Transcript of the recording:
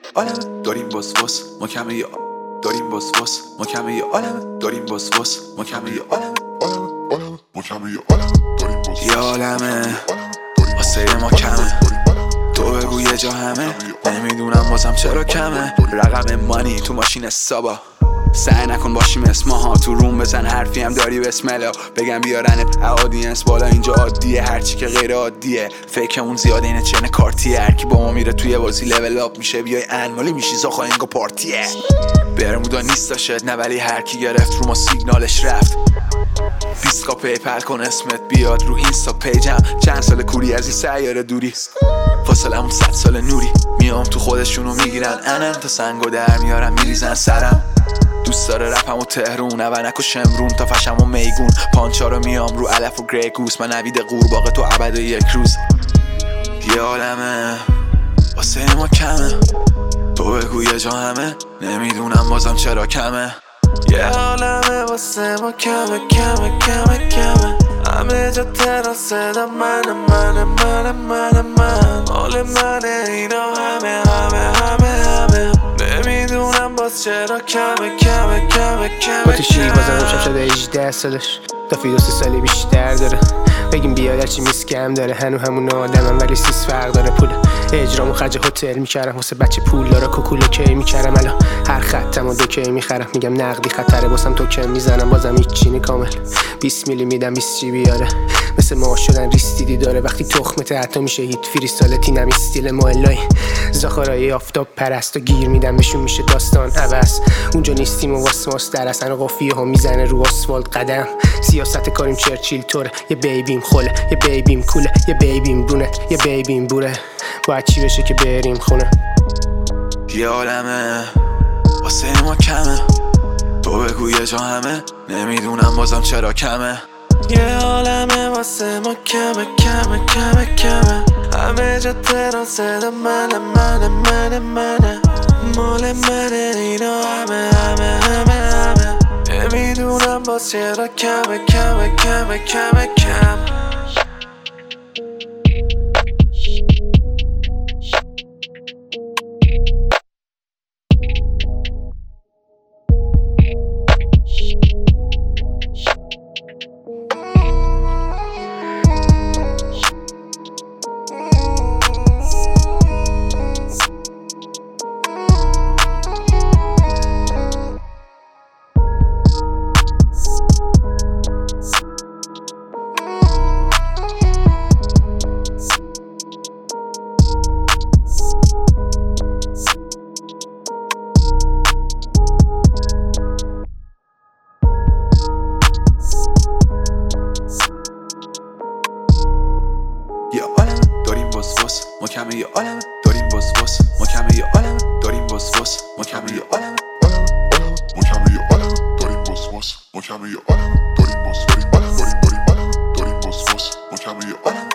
عالمه داریم وسواس ما کمه یه داریم وسواس ما کمه یه عالمه داریم وسواس ما کمه یه عالمه ما کمه یه عالمه داریم وسواس یه عالمه واسه ما کمه تو بگو یه جا همه نمیدونم بازم چرا کمه رقم مانی تو ماشین سابا سعی نکن باشی مثل ماها تو روم بزن حرفی هم داری بسملا بگم بیارنت آدینس بالا اینجا عادیه هرچی که غیر عادیه فکرمون زیاده اینه چنه کارتیه هرکی با ما میره توی بازی لول اپ میشه بیای انمالی میشی زاخا اینگا پارتیه برمودا نیست داشت نه ولی هرکی گرفت رو ما سیگنالش رفت 20 کا پیپل کن اسمت بیاد رو اینستا پیجم چند سال کوری از این سیاره دوری فاصلمون 100 سال نوری میام تو خودشونو میگیرن انن تا سنگو در میارن میریزن سرم دوست داره رپم و تهرون اونک و شمرون تا فشم و میگون پانچا رو میام رو علف و گری گوس من نوید قورباغه تو ابد و یک روز یه عالمه واسه ما کمه تو بگو یه جا همه نمیدونم بازم چرا کمه یه عالمه واسه ما کمه کمه کمه کمه همه جا تران صدا من حال منه اینا همه نمیدونم باز چرا کمه کمه کمه کمه با تو شیر بازم شب شده 18 سالش تا فی 2 سالی بیشتر داره بگیم بیاد هرچی میز کم داره هنو همون آدمم ولی سیس فرق داره پول اجرامو خرج هتل میکردم واسه بچه پول داره کوکولو کی میکردم الان هر خطم و 2 کی میخرم میگم نقدی خطره باسم تو کم میزنم بازم هیچ چینی کامل 20 میلی میدم 20 جی بیاره مثل ما شدن ریستیدی داره وقتی تخمت حتی میشه هیت فریستالتی نمی استیل مولای زاخارای آفتاب پرست و گیر میدم بهشون میشه داستان عوض اونجا نیستیم و واسماس در اصلا قافیه ها میزنه رو آسفالت قدم سیاست کاریم چرچیل طوره یه بیبیم خله یه بیبیم کوله یه بیبیم برونت یه بیبیم بوره باید چی بشه که بریم خونه یه عالمه واسه ما کمه تو بگو یه جا همه نمیدونم بازم چرا کمه یه عالمه واسه ما کمه کمه کمه کمه همه جا تران صدا منه مال منه اینا همه نمیدونم باز چرا کمه کمه کمه کمه کم یه عالمه داریم وسواس ما کمه یه عالمه داریم وسواس ما کمه یه عالمه داریم وسواس ما کمه یه عالمه ما کمه یه عالمه داریم وسواس ما کمه یه عالمه داریم وسواس ما کمه یه عالمه